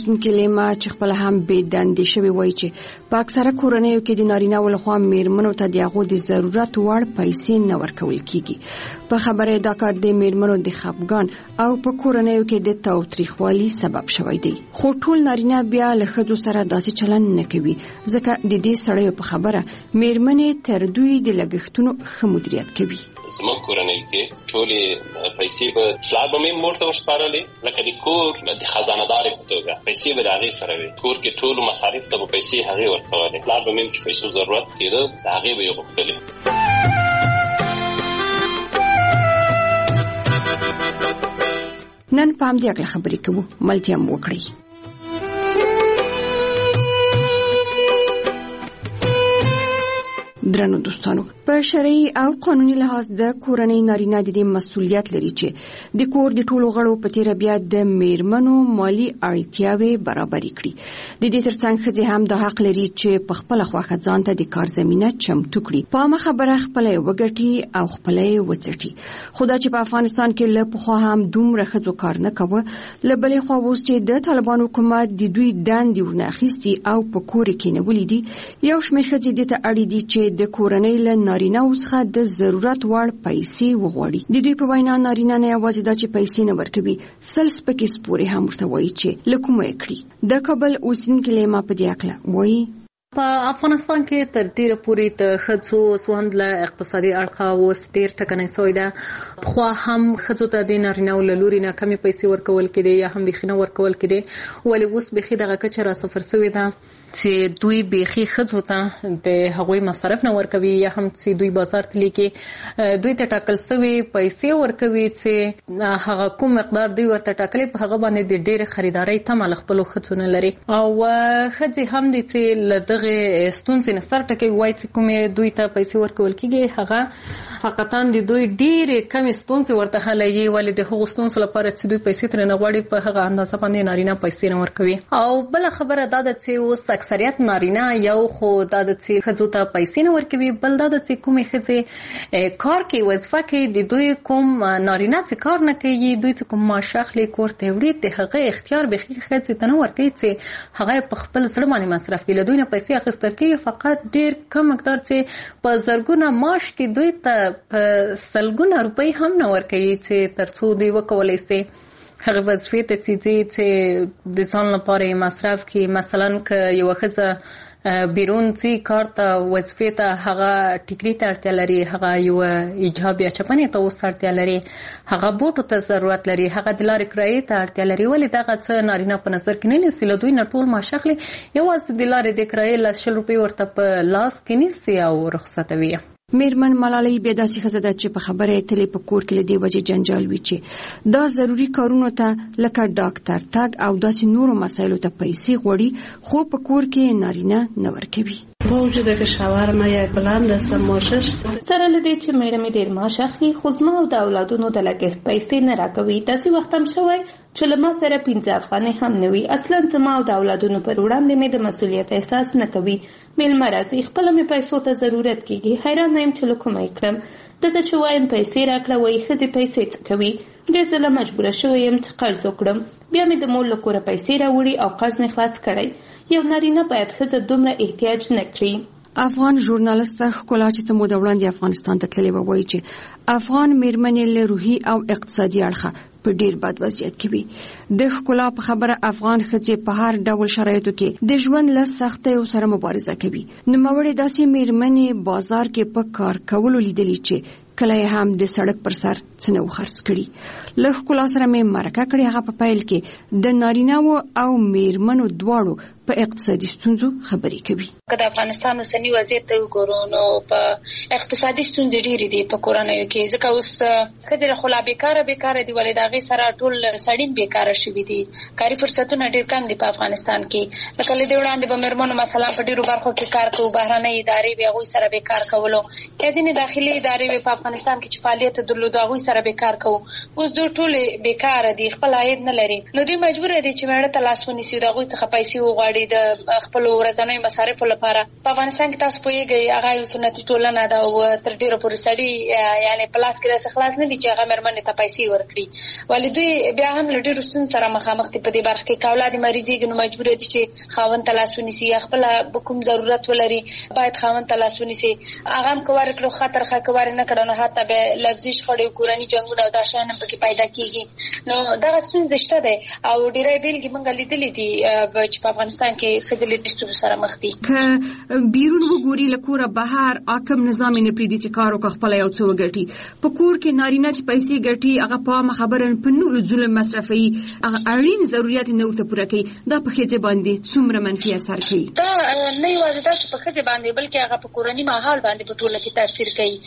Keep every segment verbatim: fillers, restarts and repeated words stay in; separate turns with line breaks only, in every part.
اوسیدونکي لیما چې خپل هم بې دندې شوي وایي چې په اکثره کورنیو کې د نارینه‌و لخوا میرمنو ته د هغو د ضرورت وړ پیسې نه ورکول کیږي. په خبره دا کار د میرمنو د خپګان او په کورنیو کې د تاوتریخوالي سبب شوی دی. خو ټول نارینه بیا له ښځو سره داسې چلند نه کوي، ځکه د دې سړیو په خبره میرمنې تر دوی د لګښتونو ښه مدیریت کوي.
زموږ کورنۍ کې ټولې پیسې به پلار به مې مور ته ورسپارلې، لکه د کور د خزانه‌دارې په توګه پیسې به د هغې سره وي. کور کې ټولو مصارف ته به پیسې هغې ورکولې. پلار به مې چې پیسو ضرورت کېده د هغې به یې غوښتلې.
نن په همدې اړه خبرې کوو، ملتیا مو وکړئ. درنو دوستانو، په شرعي او قانوني لحاظ د کورنۍ نارینه د دې مسؤلیت لري چې د کور د ټولو غړو په تیره بیا د میرمنو مالی اړتیاوې برابرې کړي. د دې ترڅنګ ښځې هم د حق لري چې په خپله خوښه ځان ته د کار زمینه چمتو کړي، په عامه خبره خپله یې وګټي او خپله یې وڅټي. خو دا چې په افغانستان کې له پخوا هم دومره ښځو کار نه کوه، له بلې خوا اوس چې د طالبان حکومت د دوی دندې ورنه اخیستي او په کور کې کېنولي دي، یو شمېر ښځې دې ته اړ دي چې د کورنۍ له نارینه‌و څخه د ضرورت وړ پیسې وغواړي. د دوی په وینا نارینه نه یوازې دا چې پیسې نه ورکوي، سل سپکې سپورې هم ورته وایي چې له کومه یې کړي. د کابل اوسیدونکي لیما په دې اړه وایي:
په افغانستان کې تر ډیره پورې د ښځو سوند له اقتصادي اړخه اوس ډیر ټکنی شوی ده. خو هم ښځو ته د نارینه‌و له لوري نه کمې پیسې ورکول کېدې یا هم بیخي نه ورکول کېدې، ولې اوس بیخي دغه کچه را صفر شوې ده چې دوی بیخي ښځو ته د هغوی مصارف نه ورکوي، یا هم چې دوی بازار ته لیکي دوی ته ټاکل شوي پیسې ورکوي چې هغه کوم مقدار دوی ورته ټاکلي په هغه باندې د ډېرې خریدارۍ تمه له خپلو ښځو نه لري. او ښځې هم دي چې له دغې ستونزې نه سر ټکوي، وایي چې کومې دوی ته پیسې ورکول کېږي هغه فقطا د دوی ډېرې کمې ستونزې ورته حلوي، ولې د هغو ستونزو لپاره چې دوی پیسې ترې نه غواړي په هغه اندازه باندې نارینه پیسې نه ورکوي. او بله خبره دا ده چې اوس اکثریت نارینه یو خو دا د چې ښځو ته پیسې نه ورکوي، بل دا د چې کومې ښځې کار کوي، وظیفه کوي، د دوی کوم نارینه چې کار نه کوي، دوی چې کوم معاش اخلي کور ته وړي، د هغه اختیار بیخي ښځې ته نه ورکوي چې هغه په خپل زړه باندې مصرف کړي. له دوی نه پیسې اخیستل کېږي، فقط ډېر کم مقدار چې په زرګونه معاش کې دوی ته په سلګونه روپۍ هم نه ورکوي چې تر څو دوی وکولی شي هغه وظیفې ته چې چې د ځان لپاره مصرف کړي. مثلا که یوه ښځه بیرون ځي کار ته، وظیفې ته، هغه ټیکري ته اړتیا لري، هغه یوه ایجاب یا چپنې ته اوس اړتیا لري، هغه بوټو ته ضرورت لري، هغه د لارې کرایې ته اړتیا لري، ولې دغه څه نارینه په نظر کې نه نیسي. له دوی نه ټول معاش اخلي، یوازې د لارې د کرایې لس شل روپۍ ورته په لاس کې نیسي او رخصتوي.
میرمن ملالۍ بیا داسې ښځه ده چې په خبره یې تلې په کور کې له دې وجې جنجال وي چې دا ضروري کارونو ته لکه ډاکټر تګ او داسې نورو مسایلو ته پیسې غواړي، خو په کور کې نارینه نه ورکوي.
با وجود که شوهرم یک بلند است معاشش
سره لدی چې میړه مې ډیر معاش اخلي، خو زما او د اولادونو د لګښت پیسې نه راکوي. داسې وخت هم شوی چې له ما سره پنځه افغانۍ هم نه وي. اصلا زما او د اولادونو پر وړاندې مې د مسؤلیت احساس نه کوي. میلمه راځي، خپله مې پیسو ته ضرورت کېږي، حیرانه یم چې له کومه یې کړم. دته چې وایم پیسې راکړه، وایي ښځې پیسې څه کوي. ډېر ځله مجبوره شوی یم چې قرض وکړم، بیا مې د مور له کوره پیسې راوړي او قرض مې خلاص کړی. یو نارینه باید ښځه دومره احتیاج نه کړي.
افغان ژورنالست ښکلا چې څه موده وړاندې افغانستان ته تللې وه وایي چې افغان میرمنې له روحي او اقتصادي اړخه په ډیر بد وضعیت کې وي. د ښکلا په خبره افغان ښځې په هر ډول شرایطو کې د ژوند له سختیو سره مبارزه کوي. نوموړې داسې میرمنې بازار کې په کار کولو لیدلي چې کله هم د سړک پر سر څه نه خرڅ کړي. له ښکلا سره مې مرکه کړې، هغه په پیل کې د نارینه‌و او میرمنو دواړو په اقتصادي ستونزو خبرې کوي.
که د افغانستان اوسنی وضعیت ته وګورو نو په اقتصادي ستونزې ډېرې دي په کورنیو کې، ځکه اوس ښځې خلا بیکاره بیکاره دي، ولې د هغې سره ټول سړي بیکاره شوي دي. کاري فرصتونه ډېر کم دي په افغانستان کې. لکه له دې وړاندې به مېرمنو مثلا په ډېرو برخو کې کار کوو، بهرنۍ ادارې به هغوی سره بیکار کولو، یا ځینې داخلي ادارې به په افغانستان کې چې فعالیت درلودو هغوی سره لپاره بیکار کوو. اوس دوی ټول بیکار دي، خپل عاید نه لري، نو دوی مجبور دي چې مېړه ته لاس ونیسي، د هغوی څخه پیسې وغواړي د خپلو ورځنیو مصارفو لپاره. په افغانستان کې تاسو پوهېږئ هغه یو سنتي ټولنه ده او تر ډېره پورې سړي یعنې په لاس کې داسې خلاص نه دي چې هغه مېرمنې ته پیسې ورکړي، ولې دوی بیا هم له ډېرو ستونزو سره مخامخ دي په دې برخه کې. که اولاد یې مریضېږي نو مجبور دي چې خاوند ته لاس ونیسي، یا خپله کوم ضرورت ولري باید خاوند ته لاس ونیسي. هغه هم که ورکړو ښه ترخه، که ور نه کړه نو حتی بیا لفظي شخړې، کورني جنګونه او دا شیان هم پکې پیدا کېږي. نو دغه ستونزې شته دی او ډېری بېلګې موږ لیدلې دي چې په افغانستان کې ښځې له دې ستونزو سره مخ دي.
که بیرون وګوري له کوره بهر حاکم نظام یې نه پرېږدي چې کار وکړه خپله یو څه وګټي. په کور کې نارینه چې پیسې ګټي هغه په عامه خبره په نورو ظلم مصرفوي، هغه اړین ضرورت نه ورته پوره کوي. دا په ښځې باندې څومره منفي اثر کوي؟
دا نه یوازې دا چې په ښځې باندې بلکې هغه په کورني ماحول باندې په ټوله کې تاثیر کوي.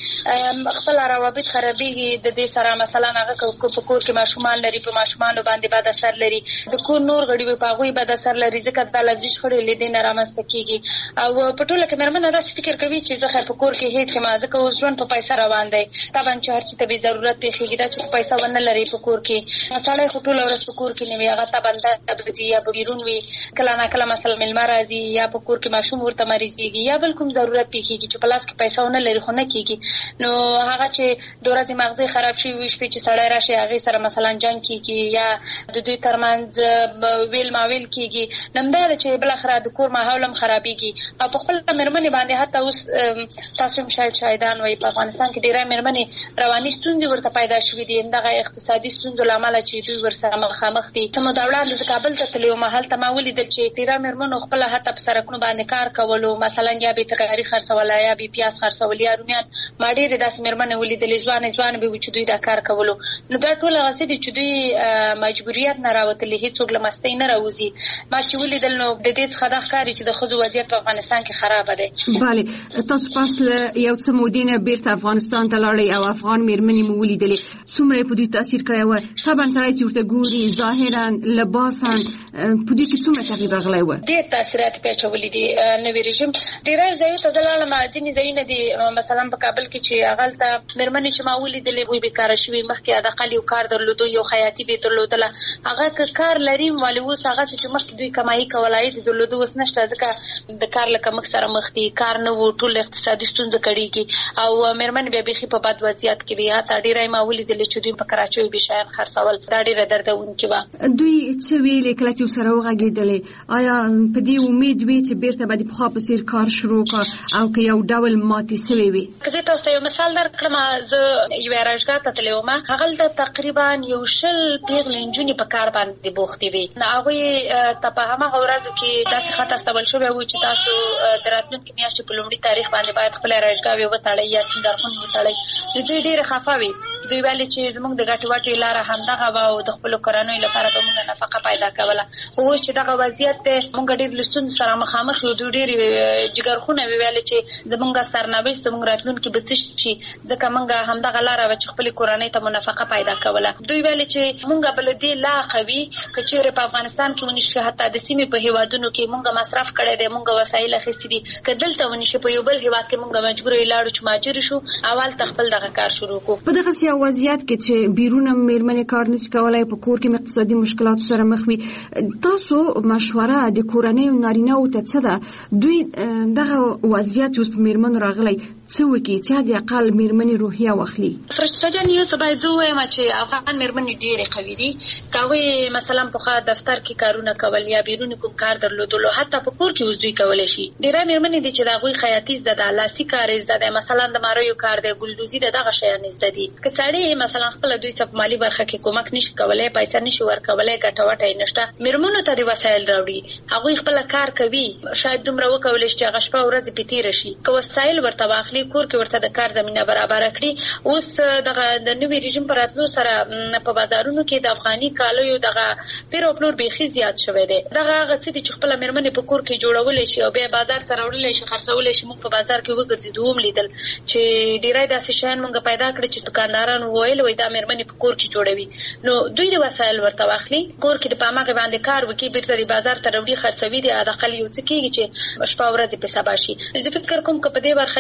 خپل روابط خرابېږي د دې سره. مثلا هغه په کور کې ماشومان لري، په ماشومانو باندې بد اثر لري. د کور نور غړي په هغوی بد اثر لري، ځکه دا لفظي شخړې له دې نه رامنځته کېږي. او په ټوله کې مېرمنه داسې فکر کوي چې زه خیر په کور کې هېڅ یم، ځکه اوس ژوند په پیسه روان دی. طبعا چې هر چي ته بې ضرورت پېښېږي، دا چې پیسه ونه لري په کور کې، سړی خو ټوله ورځ په کور کې نه وي، هغه طبعا به ځي یا به بیرون وي. کله ناکله مثلا مېلمه راځي یا په کور کې ماشوم ورته مریضېږي یا بل کوم ضرورت پېښېږي چې په لاس کې پیسه ونه لري، خو نه کېږي. نو هغه چې د ورځې مغزي خراب شوي وي، شپې چې سړی راشي هغې سره مثلا جنګ کېږي یا د دوی ترمنځ ویل ماویل کېږي. نو همدا ده چې بالاخره د کور ماحول هم خرابېږي. او په خپله مېرمنې باندې حتی اوس تاسو هم شاید شاهدان وایي په افغانستان کې ډېری مېرمنې رواني ستونزې ورته پیدا شوي دي، همدغه اقتصادي ستونزو له امله چې دوی ورسره مخامخ دي. څه موده وړاندې زه کابل ته تللې وم، هلته ما ولیدل چې ډېری مېرمنو خپله حتی په سړکونو باندې کار کولو، مثلا یا به ترکاري خرڅوله یا به پیاز خرڅول یا رومیان. ما ډېرې داسې مېرمنې ولیدلې ځوانې ځوانې به وي چې دوی دا کار کولو. نو دا ټول هغه څه دي چې دوی مجبوریت نه راوتلي، هېڅوک له مستۍ نه راوځي. ما چې ولیدل نو د دې څخه دا ښکاري چې د ښځو وضعیت په افغانستان کې خرابه دی.
بله، تاسو پس له یو څه مودې نه بیرته افغانستان ته لاړئ او افغان مېرمنې مو ولیدلې، څومره یې په دوی تاثیر کړی و؟ طبعا سړی چې ورته ګوري ظاهرا لباسا په دوی کې څومره تغییر راغلی و؟
ډېر تاثیرات پې اچولي دي. نوي رژیم ډېری ځایونو ته زه لاړم، ځینې ځایونه دي مثلا په کابل کې چې هغلته مېرمنې چې ما ولیدلې وی بېکاره شوي، مخکې حداقل یو کار درلودو، یو خیاطي به یې درلودله. هغه که کار لري ولې اوس هغسې چې مخکې دوی کمایي کوله عاید یې درلوده، اوس نشته، ځکه د کار له کمښت سره مخ دي، کار نه و، ټول اقتصادي ستونزه کړېږي او مېرمنې بیا بیخي په بد وضعیت کې وي. حتی ډېری ما ولیدلې چې دوی په کراچیو به شیان خرڅول، دا ډېره دردونکې وه.
دوی څه ویلې کله چې ورسره وغږېدلې؟ آیا په دې امید وې چې بېرته به د پخوا په څېر کار شروع کړه او که یو ډول ماتې سوې وي؟
که زه تاسو ته یو مثال درکړم، زه یوې اراژګاه ته تللې وم، هغلته تقریبا یو شل پېغلې نجونې په کار باندې بوختې وې. هغوی ته په هماغه ورځو کې داسې خط استول شوی و چې تاسو د راتلونکې میاشتې په لومړي تاریخ باندې باید خپله ارایشګاوې وتړئ یا سینګارخون وتړئ. نو دوی ډېرې خفه وې. دوی ویلې چې زموږ د ګټې وټې لاره همدغه وه او د خپلو کورنیو لپاره به موږ نفقه پیدا کوله. خو اوس چې دغه وضعیت دی، موږ ډېر له ستونزو سره مخامخ یو. دوی ډېرې جګرخونه وې ویلې چې زموږ سرنوشت، زموږ راتلونکي به څه شي، ځکه موږ همدغه لاره وه چې خپلې کورنۍ ته مو نفقه پیدا کوله. دوی ویلې چې موږ به له دې لا قوي که چېرې په افغانستان کې ونشي، حتی د سیمې په هېوادونو کې موږ مصرف کړی دی، موږ وسایل اخیستي دي، که دلته ونشي په یو بل هېواد کې موږ مجبوره یې لاړو چې مهاجر شو او هلته خپل دغه کار شروع کړو.
په دغسې یو وضعیت کې چې بیرونه مېرمنې کار نشي کولی، په کور کې اقتصادي مشکلاتو سره مخ وي، تاسو مشوره د کورنیو نارینه‌و ته څه ده؟ دوی دغه وضعیت چې اوس په مېرمنو راغلی څه وکړي چې حد اقل مېرمنې روحیه واخلي؟
فرشته جان، یو څه باید زه ووایم چې افغان مېرمنې ډېرې قوي دي. که هغوی مثلا پخوا دفتر کې کارونه کول یا بیرون کوم کار درلودلو، حتی په کور کې اوس دوی کولی شي. ډېری مېرمنې دي چې د هغوی خیاطي زده ده، لاسي کار زده ده، مثلا د ماریو کار دی، ګلدوزي ده، دغه شیان زده دي. که سړی مثلا خپله دوی څه په مالي برخه کې کومک نشي کولی، پیسه نشي ورکولی، ګټه وټه یې نشته، مېرمنو ته د وسایل راوړي، هغوی خپله کار کوي، شاید دومره وکولی شي چې هغه شپه ورځې پې تېره شي. که وسایل ورته واخلي، کور کې ورته د کار زمینه برابره کړي. اوس دغه د نوي رژیم په راتلو سره په بازارونو کې د افغاني کالیو دغه پیر او پلور بیخي زیات شوی دی. دغه هغه څه دي چې خپله مېرمنې په کور کې جوړولی شي او بیا بازار ته راوړلی شي، خرڅولی شي. موږ په بازار کې وګرځېدو، هم لیدل چې ډېری داسې شیان موږ پیدا کړي چې دوکاندارانو ویل وایي دا مېرمنې په کور کې جوړوي. نو دوی د وسایل ورته واخلي، کور کې د په هماغې باندې کار وکړي، بېرته د بازار ته راوړي، خرڅوي. د حداقل یو څه کېږي چې شپه ورځې پې سبا شي. زه فکر کوم که په دې برخه کې مې یوازې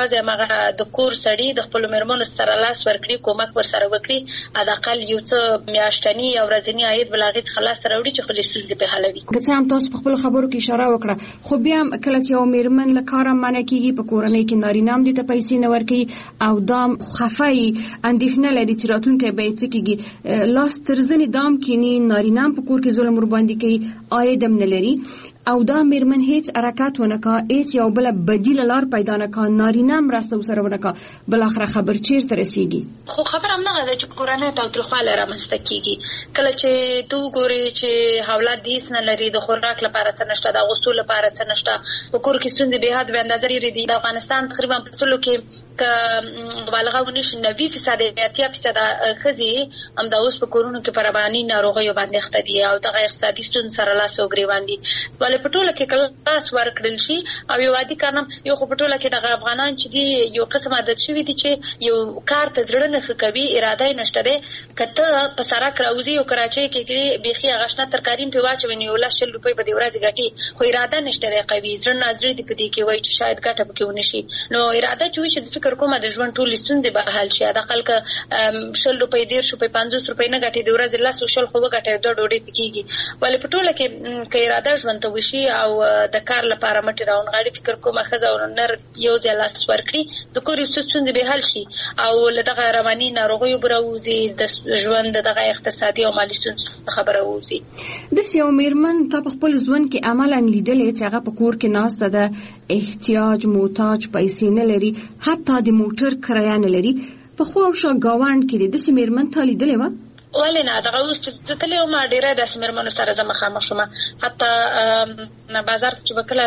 یوازې هغه د کور سړي د خپل میرمنو سره لاس ورکړي کومک ورسره وکړي اداقل یو څه میاشتنی او ورځنی عاید بلاغت خلاص راوړي چې خپل ستونزې په حلوي.
که څه هم تاسو په خپل خبرو کې اشاره وکړه خو بیا کله چې یو میرمن له کاره منع کیږي په کورنۍ کې نارینه هم د پیسې نه ورکړي او دام خفای اندېښنه لري چې راتلونکی به څه کیږي لاس تر زنې دام کینی نارینه هم په کور کې ظلم ور باندې کوي عاید هم نه لري او دا میرمن هیڅ حرکت ونکا هیڅ یو بل بدیل لار پیدا نکا نارینه هم راسته سره ونکا بل اخر خبر چیرته رسیږي.
خو خبر هم نه ده چې کورنۍ تاوتریخواله رامنځته کیږي کله چې تو ګوري چې اولاد هیڅ نه لري د خوراک لپاره څه نشته د غسل لپاره څه نشته په کور کې ستونزې به حد به اندازه لري د افغانستان تقریبا په ټولو کې ک مبالغه ونشي نوي فیصد اتیا فیصد خزي هم د اوس په کورونو کې پربانی ناروغي باندې اخته دي او دغه اقتصادي ستونزې سره لاس او ګریوان دي ولې په ټوله کې کلاس ورکړل شي او یو عادي کارم یو په ټوله کې د افغانان چې دي یو قسم عادت شوی دي چې یو کار ته ځړنه کوي اراده نشته ده کته په سرک راوځي او کراچۍ کې بيخي غشنه ترکارین په واچو نیو لا شل روپۍ په دی ورځ غټي خو اراده نشته ده قوي ځړنه نظر دي په دې کې وای چې شاید ګټه پکې ونشي نو اراده چې چې فکر کومه د ژوند ټول ستونزې به حل شي دا خلک شل روپۍ ډیر شو په پنځوس روپۍ نه غټي د ورځ لا سوشل خو غټي د ډوډۍ پکېږي ولې په ټوله کې کې اراده ژوند ته وشي او د کار لپاره مټي راون غاړي فکر کومه خزه او نر یو ځای لاس ورکړي د کور ستونزې به حل شي او لدغه رواني ناروغي بروزي د ژوند دغه اقتصادي او مالي ستونزې خبره ووزي.
د سیو میرمن ته په خپل ژوند کې عملاً لیدلې چې هغه په کور کې ناسته ده احتیاج محتاج پیسې نه لري حتی د موټر کرایه نه لري په خو او شا گاوند کې د سیو میرمن ته لیدلې و
ولې نه دغه اوس چې تلې ما ډیره د سیمرمنو سره زما خامخ شوم حتی نه بازار چې وکړه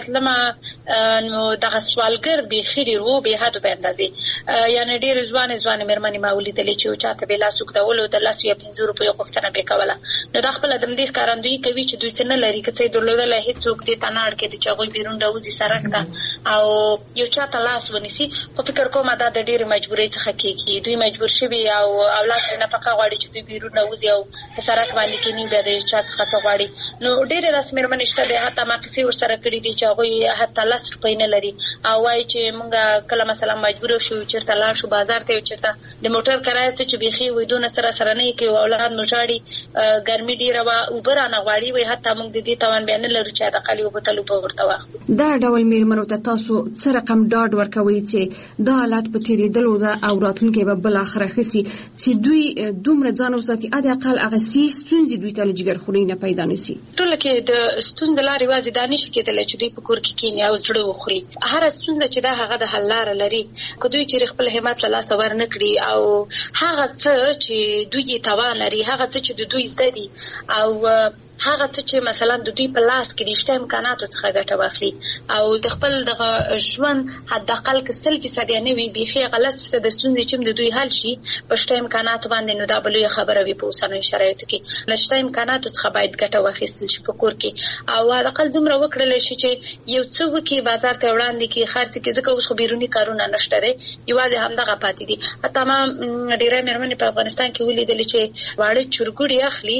تلم نو دغه سوالګر به خېری رو به حد به اندازې یعنی ډیر ځوان ځوان مرمنې ما ولیدلې چې چاته به لاس وکړول د لاس یې پنځه روپۍ غوښتنه به کوله نو د خپل د مدیر کارندوی کوي چې دوی څنګه لري چې درلودل هیڅ څوک دې تناړ کې چې هغه بیرون راوځي سرک ته او یو چاته لاس ونیسي په فکر کوم دا د ډیر مجبورۍ څخه کېږي دوی مجبور شوي او اولاد نه پکا غواړي چې دوی بیرون راوځي او سرک باندې کې نیو به د چا څخه غواړي نو ډیر رسمي مرمنشته ده حتی ما کسي ور سره کړی دي چې هغه حتی لاس روپۍ نه لري او وايي چې مونږه کله مثلا مجبور شو چې لاړ شو بازار ته چیرته د موټر کرایه چې بيخي ودونه سره سره نه کوي اولاد مشاړي ګرمي ډیره وا اوبر نه غواړي وي حتی مونږ د دې توان بیان لرو چې د قلی وبتلو په ورته واخلو
دا ډول میرمنو ته تاسو څه رقم ډاډ ورکوي چې دا حالت په تیریدلو ده او راتلونکي به بل اخره خسي چې دوی دومره ځان وساتي اده اقل هغه سي ستونزې دوی ته لږ خوري نه پیدا نشي
ټول کې د ستونزې لارې وازي دانش کېدل چې دوی په کور کې کینی او زړه وخوري هر ستونزه چې دا هغه د حل لار لري که دوی چې خپل همت له لاس ور نه کړی او هغه څه چې دوی توان لري هغه څه چې دوی زده دي او هغه څه چې مثلا د دوی په لاس کې رښتیا امکانات څخه ګټه واخلي او د خپل دغه ژوند حد اقل کې سل فیصد نه وي بيخي غلط فیصد ستونزې چې د دوی حل شي په شته امکانات باندې نو دا بلوي خبره وي په اوسنۍ شرایطو کې نشته امکانات څخه باید ګټه واخیستل شي په کور کې او حد اقل دومره وکړل شي چې یو څه وکي بازار ته وړاندې کې خرڅ کې ځکه اوس خو بیرونی کارونه نشته دي یوازې همدغه پاتې دي حتی ما ډیره مېرمنې په افغانستان کې ولیدل چې واړه چورګوړي اخلي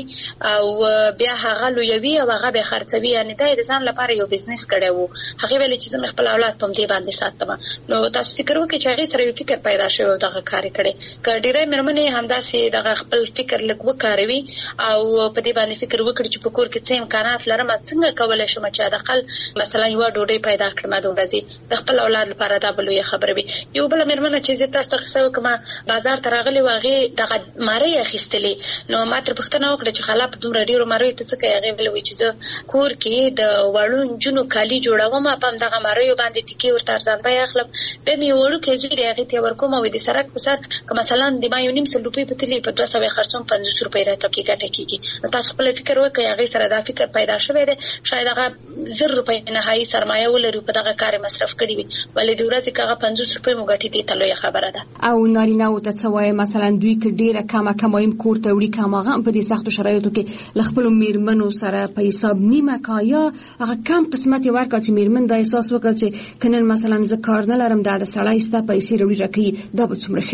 او بیا هغه لویوي او هغه به خرڅوي یعنی دا د ځان لپاره یو بزنس کړی وو هغه ویل چې زما خپل اولاد په دې باندې ساتم نو تاسو فکر وکړئ چې هغه سره یو فکر پیدا شوی او دغه کار کړي کډیره مېرمنې همداسې دغه خپل فکر لږ وکاروي او په دې باندې فکر وکړي چې په کور کې څه امکانات لرم څنګه کولای شم چې د خپل مثلا یو ډوډۍ پیدا کړم د ورځې د خپل اولاد لپاره دا بلوي خبره وي یو بل مېرمنه چې تاسو ته څه وکما بازار ته راغلي واغې دغه ماری اخیستلې نو ماته پښتنه وکړه چې خلاف دومره ډیرو ماری ته څه کوي هغه وی چې د کور کې د وړون جنو کالی جوړوم په دغه مریو باندې ټکی ورته ارزان بیا اخلم به می وړو کې زوی هغه ته ورکوم او د سرک په سر که مثلا د ما یو نیم سل روپۍ په تلی په دوه سوه خرڅوم پنځوس روپۍ راته کې ګټه کیږي تاسو خپل فکر وکړئ هغه سره دا فکر پیدا شوی دی شاید هغه زر روپۍ نهایي سرمایه ولري په دغه کار مصرف کړی وي ولې د ورځې کغه پنځوس روپۍ مو ګټې دي تلوي خبره ده
او نارینه او ته څوای مثلا دوی کې ډیره کمه کمایم کور ته وړي کماغه په دې سختو شرایطو کې لخپل میرمنو سره په حساب نیمه کایا هغه کم قسمت ورکړ چې میرمن د احساس وکړي چې کنن مثلا زه کار نه لرم دا د سړی ستا پیسې وروړي راکړي دا به څومره خوي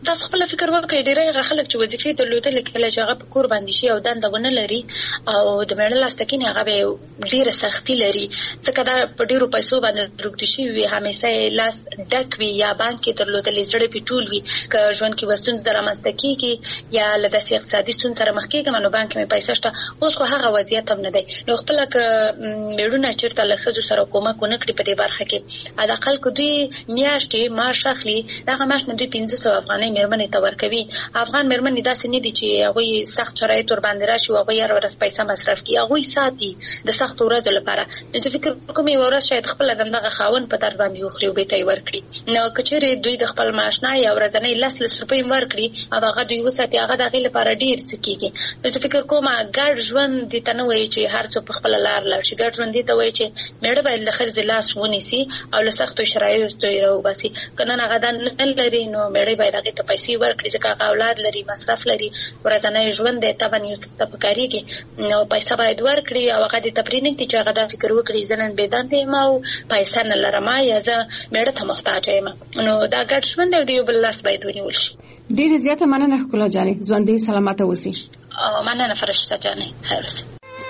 تاسو خپل فکر وکړئ ډېری خلک چې وظیفې درلودل کله چې هغه په کور باندې شي او دنده ونه لري او د میړه لاستکینې هغه به ډېره سختي لري ځکه دا په ډېرو پیسو باندې روږدي شوي وي همیشه لاس ډک وي یا بانک کې درلودلې زړه پې ټول وي که ژوند کې به ستونزه رامنځته کېږي یا له داسې اقتصادي ستونزې سره مخ کېږم نو بانک کې مې پیسې شته اوس خو هغه وضعیت هم نه دی نو خپله که میړونه چېرته له ښځو سره کومک ونه کړي په دې برخه کې حداقل که دوی میاشتې معاش اخلي دغه معاش نه دوی پنځه سوه افغانۍ مېرمنې ته ورکوي افغان مېرمنې داسې نه دي چې هغوی سخت شرایط ورباندې راشي او هغوی هر ورځ پیسه مصرف کړي هغوی ساتي د سختو ورځو لپاره نو زه فکر کوم یوه ورځ شاید خپله د همدغه خاوند په درد باندې وخوري او بېرته یې ورکړي نو که چېرې دوی د خپل معاش نه یا ورځنۍ لس لس روپۍ هم ورکړي او هغه دوی وساتي هغه د هغې لپاره ډېر څه کېږي نو زه فکر کوم ګډ ژوند دې ته نه وایي چې هر څوک په خپله لار لاړ شي ګډ ژوند دې ته وایي چې میړه باید له ښځې لاس ونیسي او له سختو شرایطو یې راوباسي که نن هغه دا نه لري نو میړه باید هغې ته پیسې ورکړي ځکه هغه اولاد لري مصرف لري ورځنی ژوند دی طبعا یو څه ته پکارېږي نو پیسه باید ورکړي او هغه دې ته پرې نه ږدي چې هغه دا فکر وکړي زه نن بېدنده یم او پیسه نه لرم یا زه میړه ته محتاجه یم نو دا ګډ ژوند دی او د یو بل لاس باید ونیول شي
ډېره زیاته مننه ښکلا جانې ژوندۍ سلامته اوسئ
مننه فرشته جانې خیر اوسئ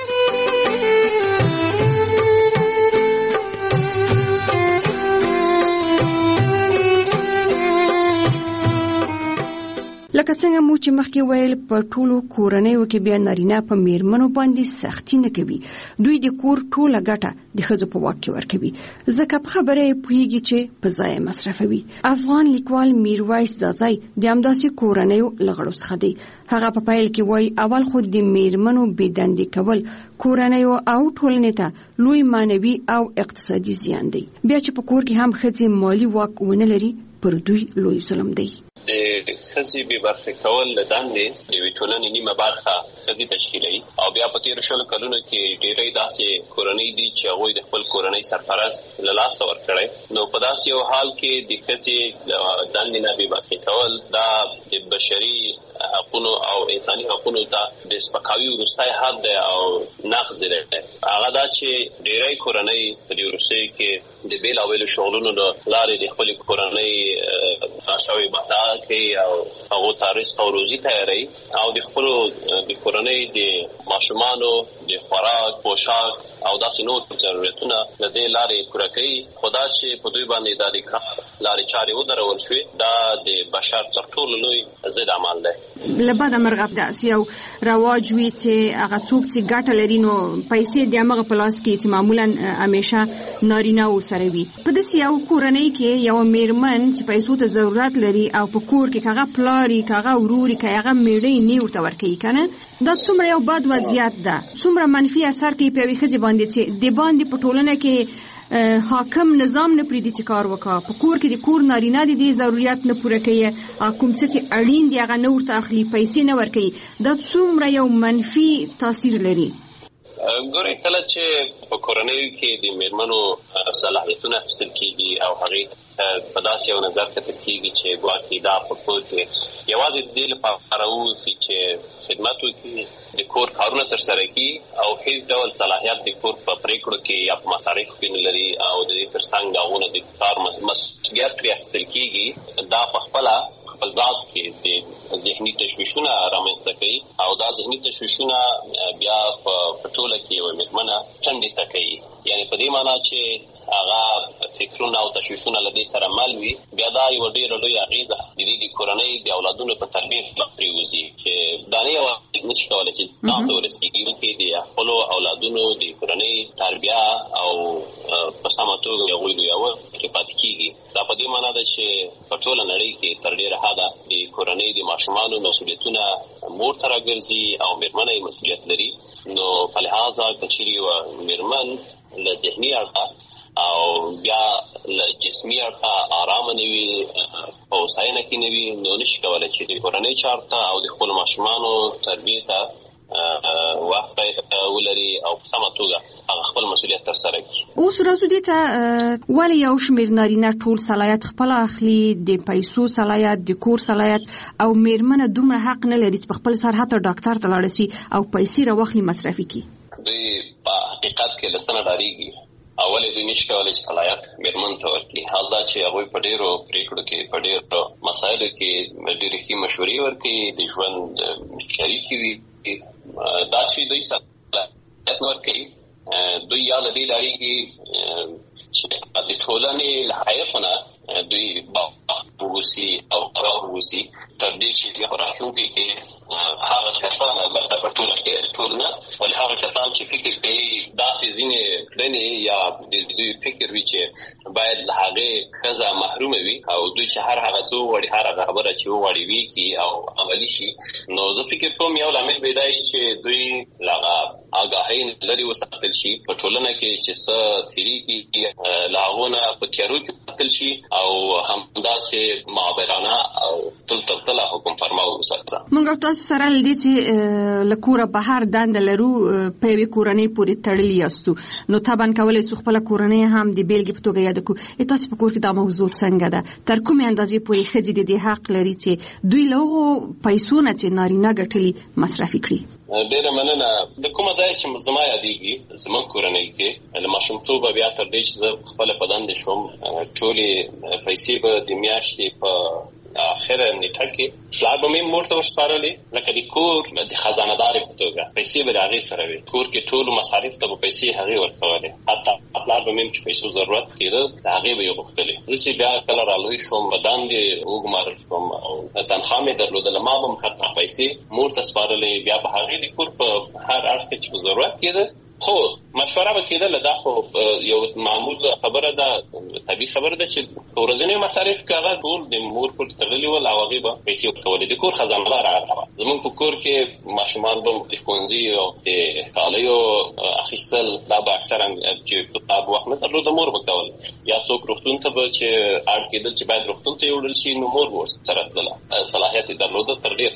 لکه څنګه مو چې مخکې ویل په ټولو کورنیو کې بیا نارینه په میرمنو باندې سختي نه کوي دوی د کور ټوله ګټه د ښځو په واک کې ورکوي ځکه په خبره یې پوهېږي چې په ځای مصرفوي افغان لیکوال میرویس ځاځی د همداسې کورنیو له غړو څخه دی هغه په پیل کې وایي اول خو د میرمنو بېدندې کول کورنیو او ټولنې ته لوی معنوي او اقتصادي زیان دی بیا چې په کور کې هم ښځې مالي واک ونه لري پر دوی لوی ظلم دی
د ښځې بې برخې کول له دندې د یوې ټولنې نیمه برخه ښځې تشکیلوي او بیا په تېرو شلو کلونو کې ډېری داسې کورنۍ دي چې هغوی د خپل کورنۍ سرپرست له لاسه ورکړی نو په داسې یو حال کې د ښځې د دندې نه بې برخې کول دا د بشري حقونو او انساني حقونو ته د سپکاوي وروستی حد دی او نقض دی هغه دا چې ډېری کورنۍ په دې وروستیو کې د بېلابېلو شغلونو له لارې د خپلې کورنۍ ناشوي متا کوي او هغو ته رزق او روزي تیاروي او د خپلو د کورنۍ د ماشومانو د خوراک پوشاک او داسې نور ضرورتونه له دې لارې پوره کوي خو دا چې په دوی باندې دا د کار لارې چارې ودرول شوې دا د بشر تر ټولو لوی ضد عمل دی
له بده مرغه داسې یو رواج وي چې هغه څوک چې ګټه لري نو پیسې د همغه په لاس کې چې معمولا همیشه نارینه ورسره وي په داسې یو کورنۍ کې یو میرمن چې پیسو ته ضرورت لري او په کور کې هغه پلاري هغه وروري هغه میړه نه ورته ورکوي کنه دا څومره یو بد وضعیت ده څومره منفي اثر کوي په یوې ښځې باندې چې د باندې په ټولنه کې حاکم نظام نه پریدي چې کار وکړه په کور کې د کور نارینه د دې ضرورت نه پوره کوي کوم څه چې اړین دي هغه نه ورته اخلي پیسې نه ورکوي دا څومره یو منفي تاثیر لري
ګورئ کله چې په کورنیو کې د میرمنو صلاحیتونه اخیستل کېږي او هغې په داسې یو نظر کتل کېږي چې ګواکې دا په کور کې یوازې د دې لپاره واوسي چې خدمت وکړي د کور کارونه ترسره کړي او هیڅ ډول صلاحیت د کور په پرېکړو کې یا په مصارفو کې نه لري او د دې تر څنګ د هغونه د کار مسؤلیت پرې اخیستل کېږي دا په خپله خپل ذات کې د ذهني تشویشونه رامنځته کوي او دا ذهني تشویشونه بیا په ټوله کې یوه میرمنه ټنډې ته کوي یعنې په دې معنا چې هغه فکرونه او تشویشونه له دې سره مل وي بیا دا یوه ډېره لویه اغېزه د دې د کورنۍ د اولادونو په تربیې پرېوځي چې دا نه یوازې نشي کولی چې ځان ته ورسېږي بلکې د خپلو اولادونو د کورنۍ تربیه او په سمه توګه هغوی لویول پرې پاتې کېږي دا په دې معنا ده چې په ټوله نړۍ کې تر ډېره حده د کورنۍ د ماشومانو مسؤلیتونه مور ته راګرځي او میرمنه یې مسؤلیت لري نو په لحاظه که چېرې یوه میرمن له ذهني اړخه او بیا له جسمي اړخه ارامه نه وي په هوساینه کې نه وي نو نشي کولی چې د کورنۍ چارو ته او د خپلو ماشومانو تربیې ته وخت ولري او په سمه توګه هغه خپل مسؤلیت ترسره کړي.
اوس راځو دې ته ولې یو شمېر نارینه ټول صلاحیت خپله اخلي د پیسو صلاحیت د کور صلاحیت او میرمنه دومره حق نه لري چې په خپل سر حتی ډاکټر ته لاړه شي او پیسې راواخلي مصرفي کړي.
دوی په حقیقت کې له څه نه ډارېږي اولې دوی نشي کولی چې صلاحیت میرمن ته ورکړي. حال دا چې هغوی په ډېرو پرېکړو کې په ډېرو مسایلو کې ډېرې ښې مشورې ورکوي، د ژوند شریکې وي. دا چې دوی صلاحیت ورکوي دوی یا له دې ډارېږي چې د ټولنې له حقایقو نه دوی ووسي او قرار ووسي تر دې چې بیا په راتلونکي کې هغه کسان البته په ټوله کې ټول نه ولې هغه کسان چې فکر کوي داسې ځینې کړنې یا د دوی فکر وي چې باید له هغې ښځه محرومه وي او دوی چې هر هغه څه وغواړي هر هغه خبره چې وغواړي وي کړي او عملي شي، نو زه فکر کوم یو لامل به دا وي چې دوی له هغه آګاهۍ لرې وساتل شي په ټولنه کې چې څه تېرېږي له هغو نه په تیارو کې وساتل شي او همداسې معبرانه او تل تر تله حکم فرما وساتل.
موږ تاسو سره له دې چې له کوره بهر دنده لرو په یوې کورنۍ پورې تړلي یاستو، نو طبعا کولی شو خپله کورنۍ هم د بېلګې په توګه یاده کړو. تاسو په کور کې دا موضوع څنګه ده؟ تر کومې اندازې پورې ښځې د دې حق لري چې دوی له هغو پیسو نه چې نارینه ګټلي مصرفي کړي؟
ډېره مننه. د کومه ځای چې زما یادېږي زموږ کورنۍ کې له ماشومتوبه بیا تر دې چې زه خپله په دندې شوم ټولې پیسې به د میاشتې په اخره نیټه کې پلار به مې مور ته ورسپارلې لکه د کور د خزانهدارې په توګه پیسې به د هغې سره وي. کور کې ټولو مصارف ته به پیسې هغې ورکولې، حتی پلار به مې چې پیسو ضرورت کېده د هغې به یې غوښتلې. زه چې بیا کله رالوی شوم په دندې وګمارل شوم او تنخوا مې درلودله، ما به هم حتی پیسې مور ته سپارلې، بیا به هغې د کور په هر اړخ کې چې به ضرورت کېده خو مشوره به کېدله. دا خو یو معمول خبره ده، طبیعي خبره ده چې ورځنی مصارف که هغه ټول د مور پورې تړلي ول او هغې به پیسې ورکولې. د کور خزانهدار هغه وه. زمونږ په کور کې ماشومان به د ښوونځي او د کالیو اخیستل دا به اکثرا چې دا به وخت نه درلوده مور به کول، یا څوک روغتون ته به چې اړ کېدل چې باید روغتون ته یوړل شي نو مور به ورسره تلله. صلاحیت یې درلوده تر ډېر.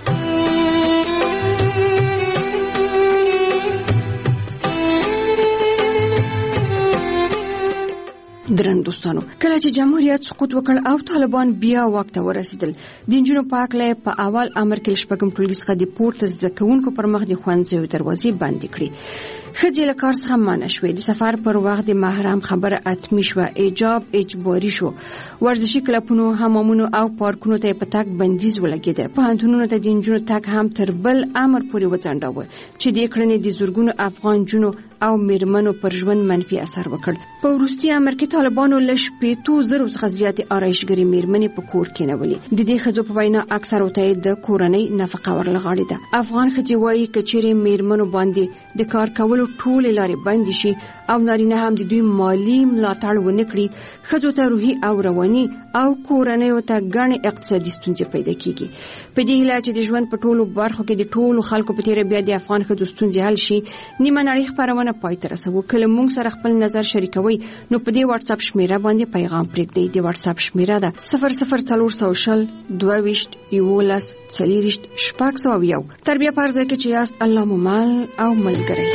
درن دوستانو، کله چې جمهوریت سقوط وکړ او طالبان بیا واک ته ورسېدل، د نجونو په هکله په اول امر کې شپږم ټولګي څخه د پورته زده کوونکو پر مخ د ښوونځیو دروازې بندې کړې. ښځې له کار څخه منع شوې. د سفر پر وخت د محرم خبره حتمي شوه. حجاب اجباري شو. ورزشي کلبونو، حمامونو او پارکونو ته په تګ بندیز ولګېده. پوهنتونونو ته د نجونو تګ هم تر بل امر پورې وځنډاوه چې دې کړنې د زرګونو افغان نجونو او میرمنو پر ژوند منفي اثر وکړ. په وروستي امر کې طالبانو له شپېتو زرو څخه زیاتې آرایشګرې میرمنې په کور کېنولې. د دې ښځو په وینا اکثرو ته د کورنۍ نفقه ورلغاړې ده. افغان ښځې وایي که چیرې میرمنو باندې د کار کولو ټولې لارې بندې شي او نارینه هم د دوی مالي ملاتړ ونه کړي، ښځو ته روحي او رواني او کورنیو ته ګڼې اقتصادي ستونزې پیدا کیږي. په دې هیله چې د ژوند په ټولو برخو کې د ټولو خلکو په تیره بیا د افغان ښځو ستونزې حل شي، نیمه نړۍ خپرونه پای ته رسوو. کله موږ سره خپل نظر شریکوي نو په دې واتس اپ شمیره باندې پیغام پرېږدئ. د واتس اپ شمیره ده صفر صفر څلور سوه شل دوه ویشت یولس څلېرویشت شپږ سوه یو. تر بیا په هر ځای کې چې یاست الله مو مل او ملګری.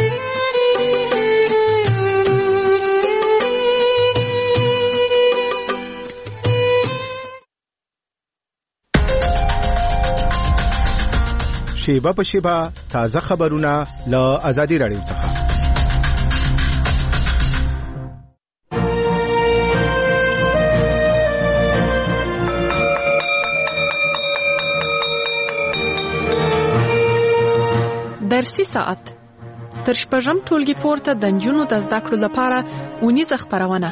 شیبه په شیبه تازه خبرونه له آزادي راډیو څخه.
درسي ساعت تر شپږم ټولګي پورته د نجونو د زده کړو لپاره اونیزه خپرونه.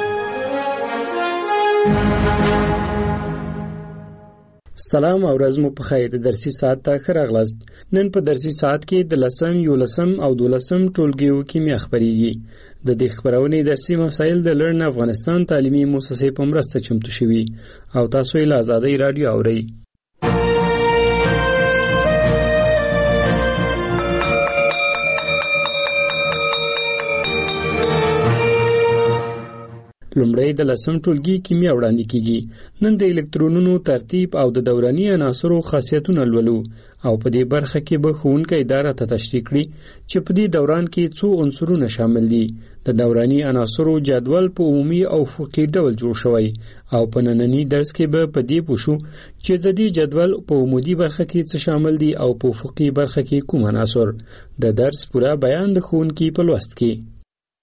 سلام او ورځ مو په خیر. د درسي ساعت ته ښه راغلاست. نن په درسي ساعت کې د لسم، یولسم او دولسم ټولګیو کیمیا خپرېږي. د دې خپرونې درسي مسایل د لرن افغانستان تعلیمي مؤسسې په مرسته چمتو شوي او تاسو یې له آزادۍ راډیو اورئ. لومړی د لسم ټولګي کیمیا وړاندې کیږي. نن د الکترونونو ترتیب او د دوراني عناصرو خاصیتونه لولو او په دې برخه کې به ښوونکی اداره ته تشریح کړي چې په دې دوران کې څو عنصرونه شامل دي. د دوراني عناصرو جدول په عمومي او افقي ډول جوړ شوی او په ننني درس کې به په دې پوښو چې د دې جدول په عمودي برخه کې څه شامل دي او په افقي برخه کې کوم عناصر. د درس پوره بیان د ښوونکي په لوست کې.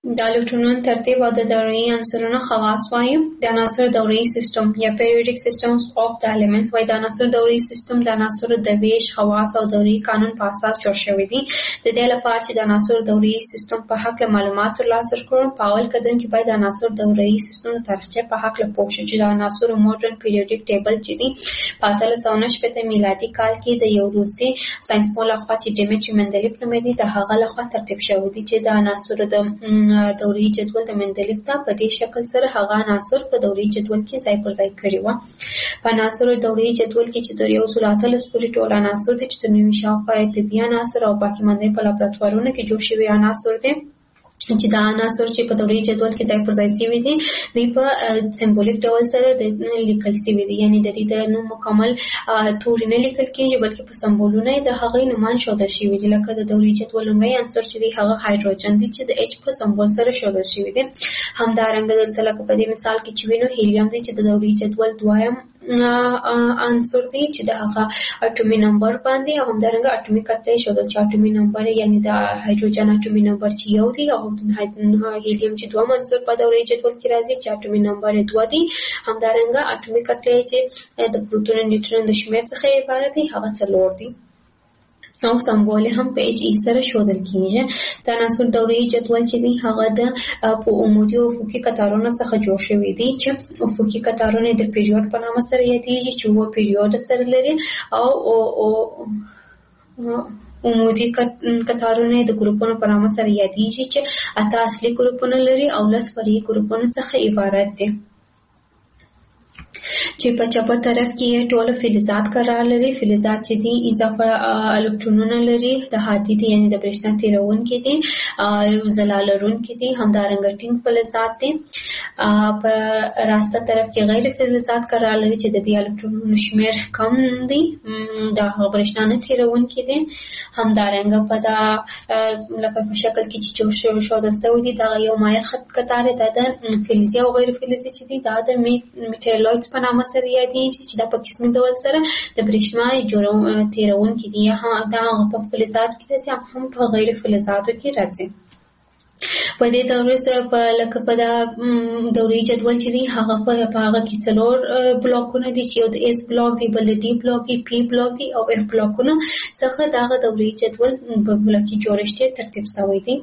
د الکترونونو ترتیب او د دوري عنصرونو خواص وایو. د عناصر دوري سیستم یا پیریوډیک سیستمز اف د الیمنټس وایي. د عناصر دوري سیستم د عناصر د ویش خواص او دوري قانون په اساس جوړ شوی دی. د دې لپاره چې د عناصر دوري سیستم په حق له معلومات ترلاسه کړو، په اول قدم کې باید د عناصر دوري سیستم د تاریخچه په حق له پوه شو چې د عناصر ماډرن پیریوډیک ټیبل چې دی په اتلس سوه نهه شپېته میلادي کال کې د یو روسي ساينسپوه لخوا چې ډیمیټري مندلیف نومېده د هغه لخوا ترتیب شوی دی چې د عناصر د دوري جدول د مندلیف ته په دې شکل سره هغه عناصر په دوري جدول کې ځای پر ځای کړي وو. په عناصر دوري جدول کې چې د یو سل اتلس پورې ټول عناصر دي چې د نوي شاوخوا طبي عناصر او باقي مانده په لابراتوارونو کې جوړ شوي عناصر دي چې دا عناصر چې په دوري جدول کې ځای پر ځای شوي دي دوی په سمبولیک ډول سره د لیکل شوي دي، یعنی د دې د نوم مکمل توري نه لیکل کېږي بلکې په سمبولونه د هغې نومان ښودل شوي دي. لکه د دوري جدول لومړی عنصر چې دی هغه هایدروجن دی چې د ایچ په سمبول سره ښودل شوي دي. همدارنګه دلته لکه په دې مثال کې چې وینو هیلیم دی چې د دوري جدول دویم عنصر دی چې د هغه اټومي نمبر باندې او همدارنګه اټومي کتله ښودل چې اټومي نمبر یعنی د هایدروجن اټومي نمبر چې یو دی او هیلیم چې دوه عنصر په دوري جدول کې راځي چې اټومي نمبر یې دوه دی. همدارنګه اټومي کتله چې د پروتون او نیوټرون د شمیر څخه عبارت دی هغه څلور دی او سمبول هم په ایچ ای سره ښودل کیږي. د عناصر دوري جدول چې دی هغه د په عمودي او افقي قطارونو څخه جوړ شوی دی چې افقي قطارونه د پیریود په نامه سره یادېږي چې وو پیریود سره لري او او عمودي قطارونه د ګروپونو په نامه سره یادېږي چې اته اصلي ګروپونه لري او لس فرعي ګروپونه څخه عبارت دي چې په چپه طرف کې ټول فلزات قرار لري. فلزات چې دي اضافه الکترونونه لري، د هادي دي یعنی د برېښنا تیرونکي دي، ځلا لرونکي دي، همدارنګه ټینګ فلزات دي. په راسته طرف کې غیر فلزات قرار لري چې د دې الکترونونو شمیر کم دي، د برېښنا نه تیرونکي دي. همدارنګه په دا لکه په شکل کې چې جوړ شوی ښودل شوی دي دا یو مایل خط قطار دی د فلزي او غیر فلزي چې دي دا د میټالویډز په نامه سره یادېږي چې دا په قسمي ډول سره د برېښنا جوړو تیرونکي دي. دا په فلزات کې راځي هم په غیر فلزاتو کې راځي. په دې دورې سره په لکه په دا دوري جدول چې دی هغه په هغه کې څلور بلاکونه دي چې یو د ایس بلاک دی، بل د ډي بلاک دی، پی بلاک دی او اف بلاکونه څخه دغه دوري جدول په بلاکي جوړښت ترتیب شوی دی.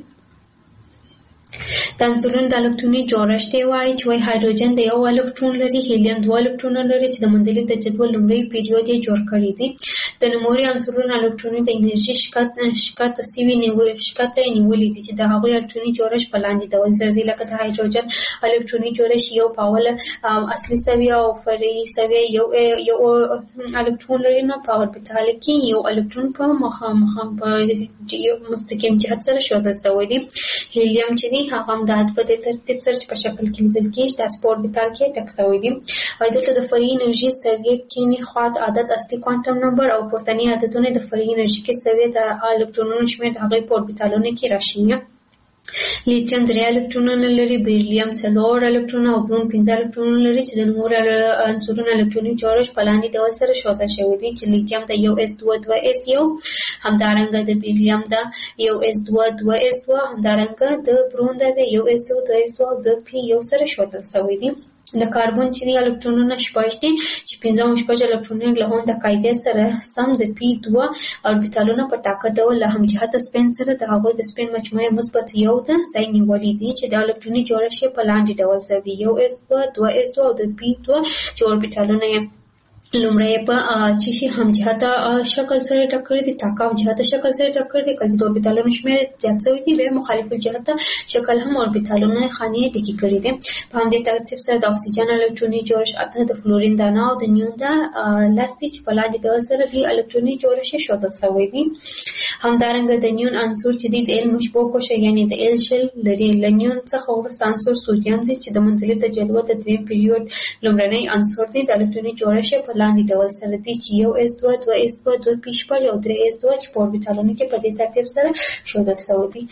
د عنصرونو د الکتروني جوړښت وایي چې وایي هایدروجن د یو الکترون لري، هیلیم دوه الکترونه لري چې د مندلیف د جدول لومړی پیریود یې جوړ کړی دی. د نوموړي عنصرونو الکتروني د انرژي ښکته سوي ښکته یې نیولي دي چې د هغوی الکتروني جوړښت په لاندې ډول سره دی. لکه د هایدروجن الکتروني جوړښت یو په اوله اصلي سویه او فرعي سویه یو یو الکترون لري، نو په اوربیتال کې یو الکترون په مخامخ په مستقیم جهت سره ښودل شوی دی. هیلیم چې دی هغه هم د په دې ترتیب سره چې په شکل کې لیدل کېږي د سپور بیتال کې ټک شوی دی. او دلته د فرعي انرژي سویه کې خوا د عدد اصلي کوانټم نمبر او پورتني عددونه د فرعي انرژي کې سویه د الکترونونو شمېر د هغوی په اوربیتالونو کې راشي. لیتیم درې الکترونونه لري، بیریلیم څلور الکترونه او برون پنځه الکترونونه لري چې د نورو عنصرونو الکتروني جوړښت په لاندې ډول سره ښودل شوی دی چې لیتیم د یو اس دوه دوه اس یو، همدارنګه د بیریلیم د یو اس دوه دوه اس دوه، همدارنګه د برون د یو اس دوه دوه اس دوه او د پی یو سره ښودل شوی دی. د کاربن چې دی الکترونونه شپږ دي چې پنځه او شپږ الکترونونه له هم د قاعدې سره سم د پی دوه اوربیتالونه په ټاکه ډول له همجهته سپین سره د هغوی د سپین مجموعې مثبت یو ته ځای نیولی دي چې د الکتروني جوړښت یې په لاندې ډول سره دی یو اس دوه دوه اس دوه او د پی دوه چې اوربیتالونه یې لومړی په چې شي همجهته شکل سره ټاکل دي، ټاکه همجهته شکل سره ټاکل دي. کله چې د اوربیتالونو شمېر زیات شوی دی بیا مخالف الجهته شکل هم اوربیتالونه خانې ډکې کړي دي. په همدې ترتیب سره د اکسیجن الکتروني جوړښت اته، د فلورین دانه او د نیون دا لس دي چې په لاندې ډول سره د الکتروني جوړښت یې ښودل شوی دی. همدارنګه د نیون عنصر چې دی د ال مشبوع کوشه یعنې د ال شل لري. له نیون څخه وروسته عنصر سودیم دی چې د مندلیف د جدول د دریم پیریود لومړنی عنصر دی. د الکتروني جوړښت یې په لاندې ډول سره دی چې یو اس دوه دوه اس دوه دوه پی شپږ او درې اس دوه چې په اوربیتالونو کې په دې ترتیب سره ښودل شوی دی.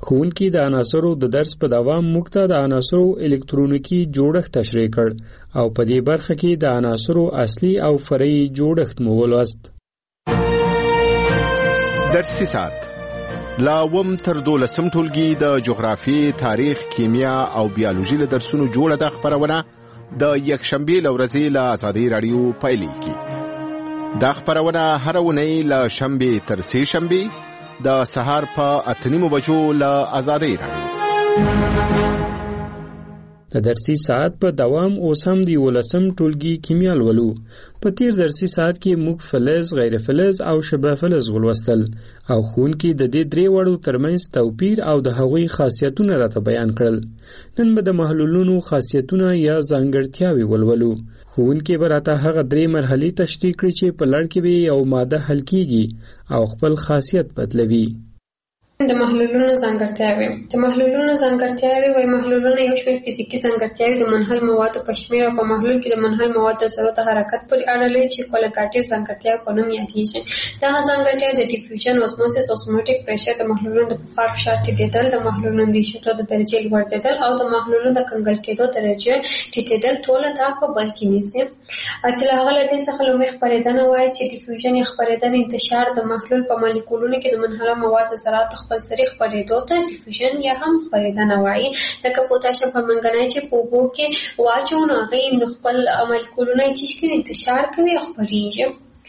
ښوونکي د عناصرو د درس په دوام موږ ته د عناصرو الکترونیکی جوړښت تشریح کړ او په دې برخه کې د عناصرو اصلي او فرعي جوړښت مو ولوست.
درسي ساعت لا وم تر دولسم ټولګي د جغرافي، تاریخ، کیمیا او بیولوژي له درسونو جوړه د خبرونه د یکشنبه لورځي له آزادۍ رادیو پیلېږي. دا خبرونه هر ونی له شنبه تر سه شنبه د سهار په اته نیمو بجو له آزادۍ رادیو.
د درسي ساعت په دوام اوس هم د ولسم ټولګي کیمیا لولو. په تیر درسي ساعت کې موږ فلز، غیر فلز او شبه فلز ولوستل او ښوونکي د دې درې وړو ترمنځ توپیر او د هغوی خاصیتونه راته بیان کړل. نن به د محلولونو خاصیتونه یا ځانګړتیاوې ولولو. ښوونکي به راته هغه درې مرحلې تشریح کړي چې په لړ کې به یو ماده حل کیږي او خپل خاصیت بدلوي.
د محلولونو ځانګړتیاوې د محلولونو ځانګړتیاوې وايي محلولونه یو شمېر فزیکي ځانګړتیاوې د منحل موادو په شمېر او په محلول کې د منحل موادو د ذرو د حرکت پورې اړه لري چې کوالټیټیو ځانګړتیاوې په نوم یادېږي. دغه ځانګړتیاوې د ډیفیوژن، اوسموسیس، اوسموټیک پریشر، د محلولونو د بخار فشار ټیټېدل، د محلولونو د ایشېدو د درجې لوړېدل او د محلولونو د کنګل کېدو درجې ټیټېدل ټول دا په بل کې نیسي. چې له هغه له دې څخه لومړی خپرېدنه وايي چې ډیفیوژن یا خپرېدنه انتشار د محلول په مالیکولونو کې د منحله موادو ذرات خپل سری خپرېدو ته ډیفیوژن یا هم خپرېدنه وايي. لکه پوتاشیم پرمنګنایټ چې په اوبو کې واچو نو هغې نو خپل مالیکولونه یې چیش کوي، انتشار کوي او خپرېږي.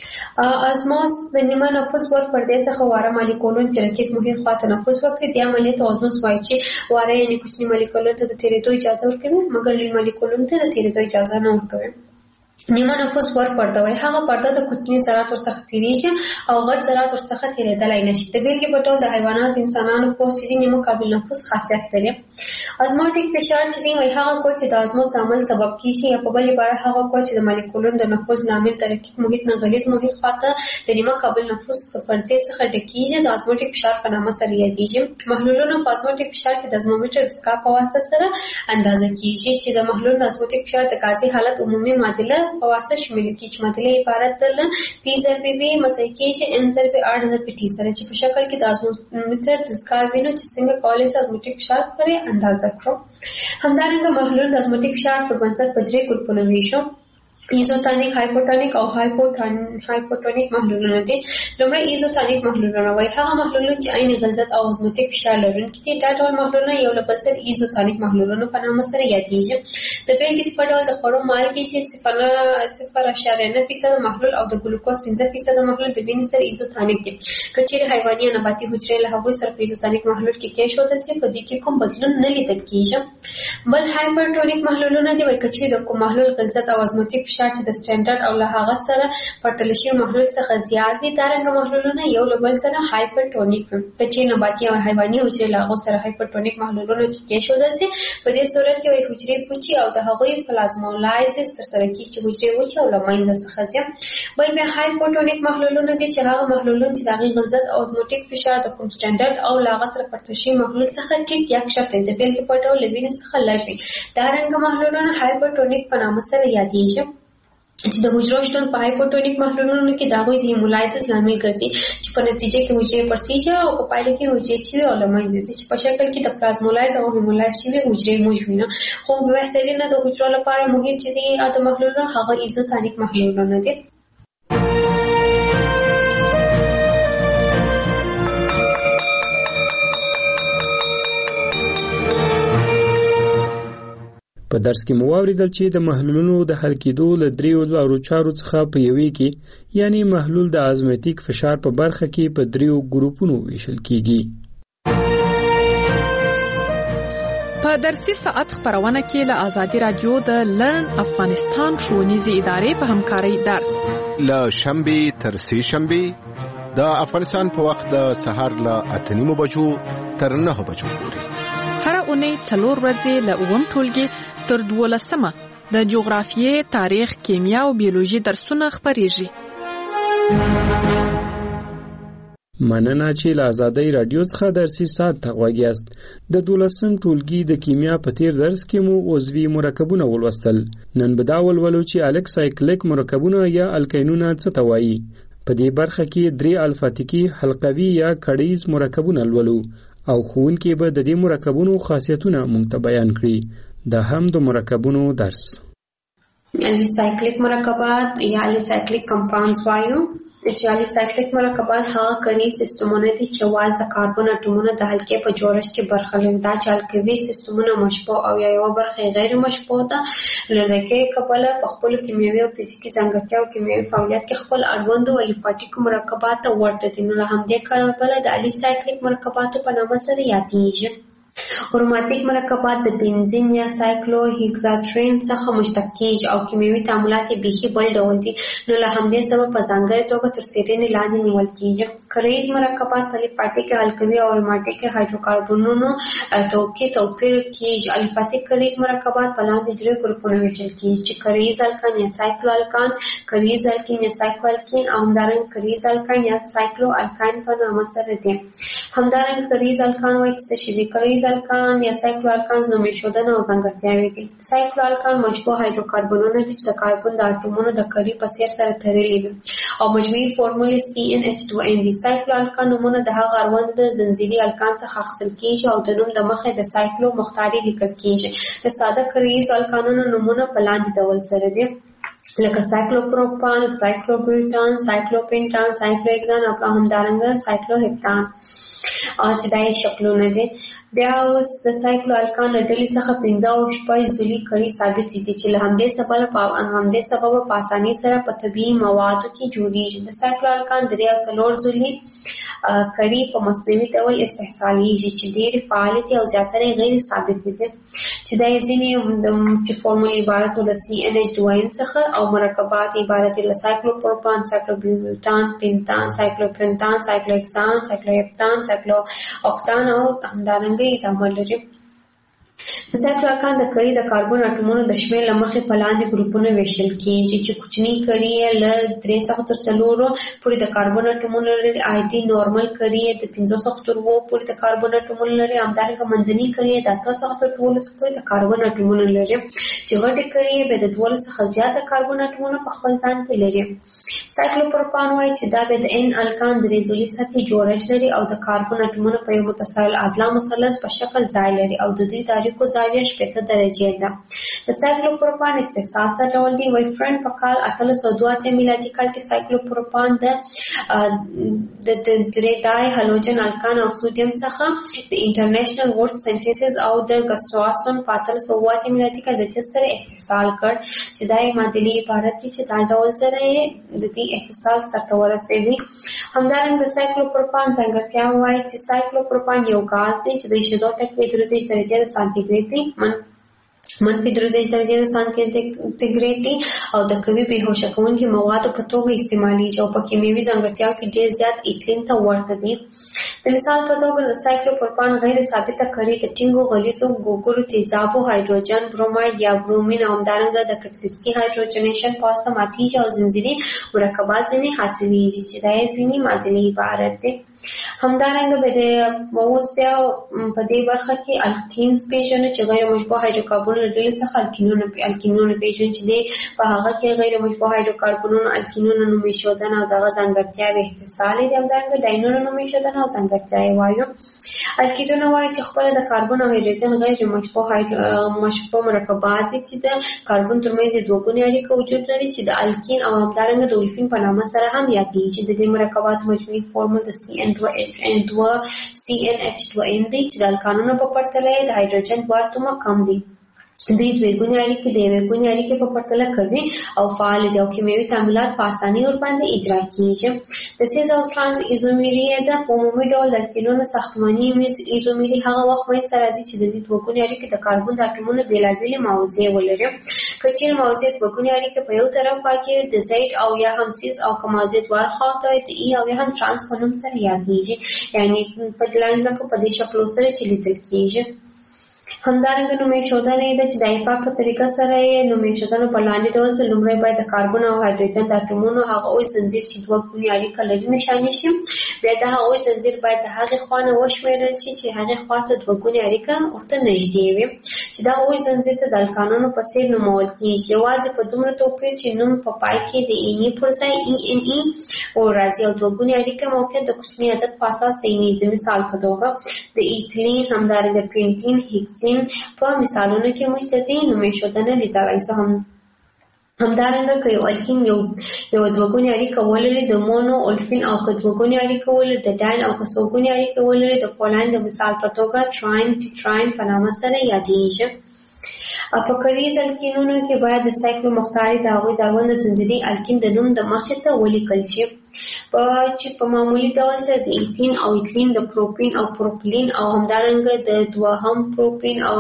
ازموس د نیمه نفوس ور پردې څخه واره مالیکولون چې رقیق محیط خواته نفوس وکړي دې عملیې ته ازموس وایي چې واره یعنې کوچني مالیکولونو ته د تېرېدو اجازه ورکوي مګر لوی مالیکولونو ته د تېرېدو اجازه نه ورکوي. نیمه نفوس ور پرده وایي هغه پرده د کوچني ذرات ورڅخه تېرېږي او غټ ذرات ورڅخه تېرېدلی نه شي. د بېلګې په ډول د حیواناتو، انسانانو پوست چې دی نیمه قابل نفوس خاصیت لري. ازموټیک فشار چې دی وایي هغه قوه چې د ازموس عمل سبب کېږي یا په بل عبارت هغه قوه چې د مالیکولونو د نفوذ لامل د رقیق محیط نه غلیظ محیط خواته د نیمه قابل نفوس پردې څخه ډکېږي د ازموټیک فشار په نامه سره یادېږي. محلولونه په ازموټیک فشار کې د ازمومیټر د سکاپ په واسطه سره اندازه کېږي چې د محلول د ازموټیک فشار د غازي حالت عمومي معادله په واسطه شامل کیږي چې معادله عبارت ده له پی ضرب وی مساوي کېږي ان ضرب آر ضرب ټي سره چې په شکل کې د ازمومیټر د سکاپ وینو چې څنګه کولای شي ازموټیک فشار پرې اندازه کړو. همدارنګه محلول د ازموټیک فشار پر بنسټ په درې ګروپونو ویشو. ایزوتونیک، هایپوټونیک او هایپوټونیک محلولونه دي. لومړی ایزوتونیک محلولونه وایي هغه محلولونه چې عین غلظت او ازموټیک فشار لرونکي دي. دا ډول محلولونه یو له بل سره ایزوتونیک محلولونه په نامه سره یادېږي. د بېلګې په ډول د خوړو مالګې چې صفر اعشاریه نه فیصده محلول او د ګلوکوز پنځه فیصده محلول د وینې سره ایزوتونیک دي. که چیرې حیواني یا نباتي حجرې له هغوی سره په ایزوتونیک محلول کې کېښودل شي په دې کې کوم بدلون نه لیدل کېږي. بل هایپرټونیک محلولونه دي وایي که چیرې د کوم محلول غلظت او ازموټیک فشار چې د سټانډرډ او له هغه سره پرتله شوي محلول څخه زیات وي دا رنګه محلولونه یو له بل سره هایپرټونیک وي. که چیرې نباتي او حیواني حجرې له هغو سره هایپرټونیک محلولونو کې کېښودل شي په دې صورت کې وایي حجرې پوچي او د هغوی پلازمولایزس ترسره کېږي چې حجرې وچې او له منځه څخه ځي. بل بیا هایپوټونیک محلولونه دي چې هغه محلولونه چې د هغې غلظت او ازموټیک فشار د کوم سټانډرډ او له هغه سره پرتله شوي محلول څخه ټیټ یا کښته د بېلګې په ډول له وینې څخه لږ وي. دا رنګه محلولونه هایپوټونیک په نامه سره یادېږي چې د حجرو شتون په هایپوټونیک محلولونو کې د هغوی د هیمولایزس لامل ګرځي چې په نتیجه کې حجرې پړسېږي او په پایله کې حجرې چې وي او له منځه ځي چې په شکل کې د پلازمولایز او هیمولایز چې وي حجرې موږ وینو. خو بهترینه د حجرو لپاره محیط چې دی د محلولونو هغه ایزوتونیک محلولونه دي.
په درس کې مو واوریدل چې د محلولونو د حل کېدو له دریو لارو چارو څخه په یوې کې یعنی محلول د ازموټیک فشار په برخه کې په دریو ګروپونو ویشل کیږي.
په درسي ساعت خبرونه کې له آزادي رادیو د لرن افغانستان ښوونیزې ادارې په همکارۍ درس
له شنبه تر سه شنبه د افغانستان په وخت د سهار له اته نیمو بجو تر نهه بجو پورې
هر اونۍ څلور ورځې له اووم ټولګي تر دولسمه د جغرافیې، تاریخ، کیمیا او بیولوژي درسونه خپرېږي.
مننه چې له آزادۍ رادیو څخه درسي ساعت ته غوږ یاست. د دولسم ټولګي د کیمیا په تیر درس کې مو عضوي مرکبونه ولوستل. نن به دا ولولو چې الکسایکلیک مرکبونه یا الکینونه څه ته وایي. په دې برخه کې درې الفاتیکي، حلقوي یا کړیز مرکبونه لولو او ښوونکي به د دې مرکبونو خاصیتونه موږ ته بیان کړي. دا هم د مرکبونو درس.
الیسایکلیک مرکبات یا الیسایکلیک کمپاونډز وایو چې الیسایکلیک مرکبات هغه کړي سیستمونه دي چې واز د کاربن اټومونو د حلقې په جوړښت کې برخه لري. دا چې القوي سیستمونه مشبوع او یا یو برخه غیر مشبوع ده لکه کبله په خپل کیمیاوي او فزیکي ځانګړتیا او کیمیاوي فعالیت کې خپل اړوند او الیفاټیک مرکبات ورته دي. نو هم دې کاربله د الیسایکلیک مرکباتو په نامه سره یادېږي. اروماتیک مرکبات د بنزین یا سایکلو هیکساترین څخه مشتق کیږي او کیمیاوي تعاملات یې بیخي بل ډول دي، نو له همدې سبب په ځانګړې توګه تر څېړنې لاندې نیول کیږي. کریز مرکبات په الیفاټیک القلي او اروماتیک هایدروکاربنونو توکي توپیر کیږي. الیفاټیک کریز مرکبات په لاندې درې ګروپونو ویشل کیږي چې کریز الکان یا سایکلو الکان، کریز الکین یا سایکلو الکین او همدارنګه کریز الکان یا سایکلو الکان په نامه سره دي. همدارنګه کریز الکان وایي چې د کریز الکان یا سایکلو الکانز نومې شودنه او ځانګړتیاوې دي. سایکلو الکان مشبوع هایدروکاربنونه دي چې د کاربن د اټومونو د کړي په څېر سره تړلي وي او مجموعي فورمول سی ان ایچ ټو ان دي. سایکلو الکان نومونه د هغه اړوند د زنځیري الکان څخه اخیستل کیږي او د نوم د مخې د سایکلو مختاري لیکل کیږي. د ساده کریز الکانونو نومونه په لاندې ډول سره دي لکه سایکلوپروپان، سایکلوبیوټان، سایکلوپینټان، سایکلوهکسان او همدارنګه سایکلوهپتان چې دا یې شکلونه دي. بیا اوس د سایکلو الکان له ډلې څخه پنځه او شپږ زولي کړي ثابت دي چې له همدې سببه په همدې سببه په اسانۍ سره په طبیعي موادو کې جوړیږي. د سایکلو الکان درې او څلور زولي کړي په مصنوعي ډول استحصالیږي چې ډېرې فعالې دي او زیاتره غیر ثابت دي چې دا یې ځینې چې فورمول عبارت له سی ان ایچ ټو ان څخه او مرکبات عبارت له سایکلوپروپان، سایکلوبیوټان، پینتان، سایکلوپینتان، سایکلوهکسان، سایکلوهپتان، سایکلو اوکتان او همدارنګه یې تعامل لري. د سایکلو الکان د کړي د کاربن اټومونو د شمېر له مخې په لاندې ګروپونو ویشل کیږي چې کوچني کړي یې له درې څخه تر څلورو پورې د کاربن اټومونو لري. عادي نورمل کړي یې د پنځو څخه تر اووه پورې د کاربن اټومونو لري. همدارنګه منځني کړي یې د اته څخه تر دولسو پورې د کاربن اټومونو لري چې غټې کړي یې به د دولس څخه زیاته کاربن اټومونه په خپل ځان کې لري. سایکلوپروپان وایي چې دا به د ان الکان درې زولي سطحې جوړښت لري او د کاربن اټومونو په یو متصل اضلاع مثلث په شکل ځای لري او د دوی د اړیکو زاویه شپېته درجې ده. د سایکلوپروپان استحصال څه ډول دی؟ وایي فرند په کال اتلس سوه دوه اتیا میلادي کال کې سایکلوپروپان د د درې هالوجن الکان او سودیم څخه د انټرنیشنل ورډ سنټیسز او د ګسټواسون په اتلس سوه اووه اتیا میلادي کال د چس سره اتصال کړ چې دا یې معادلې عبارت دي چې دا ډول سره د دې اتصال سرته ورسېدی. همدارنګه سایکلوپروپان ځانګړتیا وایي چې سایکلوپروپان یو غاز دی چې د شیدو ټکي درې دېرش درجې د سانتیګریډ دی منفي درې دېرش درجې د سانتیګریډ دی او د قوي بېهوشه کوونکي موادو په توګه استعمالیږي او په کیمیاوي ځانګړتیاو کې ډېر زیات ایتلین ته ورته دي. د مثال په توګه د سایکلوپروپان غیر ثابته کړي د ټینګو غلیظو ګوګړو تیزابو هایدروجن بروماید یا برومین او همدارنګه د کلسیسکي هایدروجنیشن په واسطه ماتیږي او زنځیري مرکبات ځینې حاصلیږي چې دا یې ځینې معادلې عبارت دی. همدارنګه به د اوس بیا په دې برخه کې الکینز پیژنو چې غیر مشبوع هایدروکاربنونو له ډلې څخه الکینونه الکینونه پیژنو چې دی په هغه کې غیر مشبوع هایدروکاربنونو الکینونه نوم ایښودنه او دغه ځانګړتیاوې اتصال دي. همدارنګه ډاینونه نوم ایښودنه او ځانګړتیاوې وایو. الکینونه وایي چې خپله د کاربن او هایدروجن غیر مشبوع مشبوع مرکبات دي چې د کاربن ترمنځ یې دوه ګونې اړیکه وجود لري چې د الکین او همدارنګه د اولفین په نامه سره هم یادېږي. د دې مرکباتو مجموعي فورمول د سی ان دوه سی ان ایچ ټو ان دی چې د الکانونو په پرتله د هایدروجن دوه اتومه کم دي. دوی دوه ګونې اړیکې د یوې ګونې اړیکې په پرتله کوي او فعال دي او کیمیاوي تعاملات په اسانۍ ورباندې اجرا کیږي. د سیز او ترانس ایزومیري د په عمومي ډول د الکینونو ساختماني ایزومیري هغه وخت منځته راځي چې د دې دوه ګونې اړیکې د کاربن د اټومونو بېلابېلې موضوع ولري. که چېرې موضوع دوه ګونې اړیکې په یو طرف کې د زید او یا هم سیز او که موضوع دواړه خواته د ای او یا هم ترانس په نوم سره یادېږي، یعنې په لاندې لکه په دې شکلو سره چې لیدل کیږي. همدارنګه نومې ښودنه ده چې د ایپاک په طریقه سره یې نومې ښودنه په لاندې ډول سره لومړی باید د کاربن او هایدروجن د اټومونو هغه اوږد ځنځیر چې دوه ګونې اړیکه لري نښاني شي. بیا د هغه اوږد ځنځیر باید د هغې خوا نه وشمېرل شي چې هغې خوا ته دوه ګونې اړیکه ورته نږدې وي چې دا اوږد ځنځیر ته د الکانونو په څېر نومول کېږي. یوازې په دومره توپیر چې نوم په پای کې د ایني پر ځای ای ان ای او راځي او دوه ګونې اړیکه موقعیت د کوچني عدد په اساس تعینېږي. د مثال په توګه د ایتلین همدارنګه پینټین هیکسین په مثالونو کې موږ د دې نومې ښودنه لیدلی شو. هم همدارنګه که یو الکین یو یو دوه ګونې اړیکه ولري د مونو اولفین او که دوه ګونې اړیکه ولري د ډاین او که څو ګونې اړیکه ولري د پولین د مثال په توګه تراین ټیټراین په نامه سره یادېږي. په کریز الکینونو کې باید د سایکلو مختاري د هغوی د اړوند ځنځیري الکین د نوم د مخې ته ولیکل شي په چې په معمولي ډول سره د ایتین او ایتلین د پروپین او پروپلین او همدارنګه د دوهم پروپین او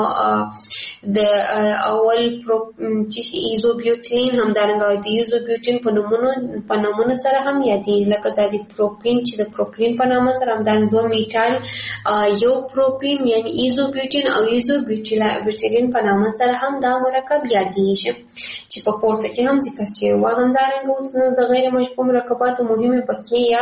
د اول چې ایزوبیوټین همدارنګه د ایزوبیوټین په نومونو په نومونو سره هم یادېږي لکه د پروپین چې د پروپلین په نامه سره همدارنګه دوه میټال یو پروپین یعنی ایزوبیوټین او ایزوبیوټیلین په نامه سره هم دا مرکب یادېږي چې په پورته کې هم ذکر شوی و. همدارنګه اوس نو د غیر مشبوع مرکباتو مهمې پکې یا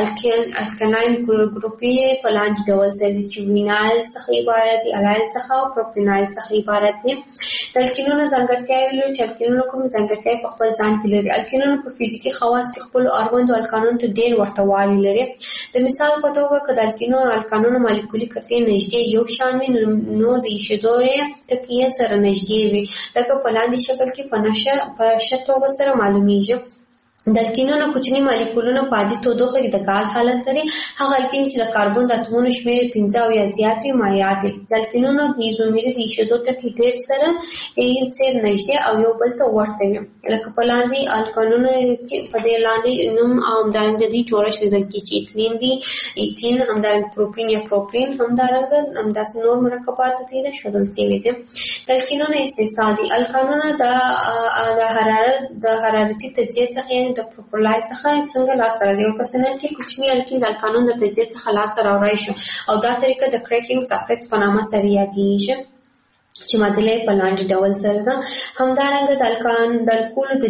الکلاین ګروپي په لاندې ډول سره دي چې وینایل څخه عبارت دي، الایل څخه او پروپینایل څخه عبارت دي. د الکینونو ځانګړتیاوې لري چې الکینونو کوم ځانګړتیاوې په خپل ځان کې لري. الکینونو په فزیکي خواص کې خپل اړوندو الکانونو ته ډېر ورته والی لري. د مثال په توګه که د الکینونو الکانونو مالیکولي کتلې نږدې یو شان وي نو د ایښېدو یې تکیه سره نږدې وي لکه په لاندې شکل کې په نشه په ښه توګه سره معلومیږي. د الکینونو کوچني مالیکولونه په عادي تودوخه کې د غاز حالت لري. هغه الکین چې د کاربن د اتومونو شمېر پنځه او یا زیات وي مایع دي. د الکینونو د ایزومري د ایښېدو ټکي ډېر سره ډېر نږدې او یو بل ته ورته وي لکه په لاندې الکانونو کې په دې لاندې نوم او همدارنګه د دې جوړښت لیدل کېږي چې ایتلین دي، ایتین همدارنګه پروپین یا پروپلین همدارنګه همداسې نور مرکبات دي ښودل شوي دي. د الکینونو استثنا دي. الکانونه د حرارت د حرارتي تجزیې څخه یعنې د پروپلای څخه څنګه لاسته راځي. یو پرسنل کې کوچني الکین د الکانون د تجزیې څخه لاسته راوړی شو او دا طریقه د کریکینګ ساکټس په نامه سره یادېږي چې معادله په لاندې ډول سره ده. همدارنګه د الکان د الکولو د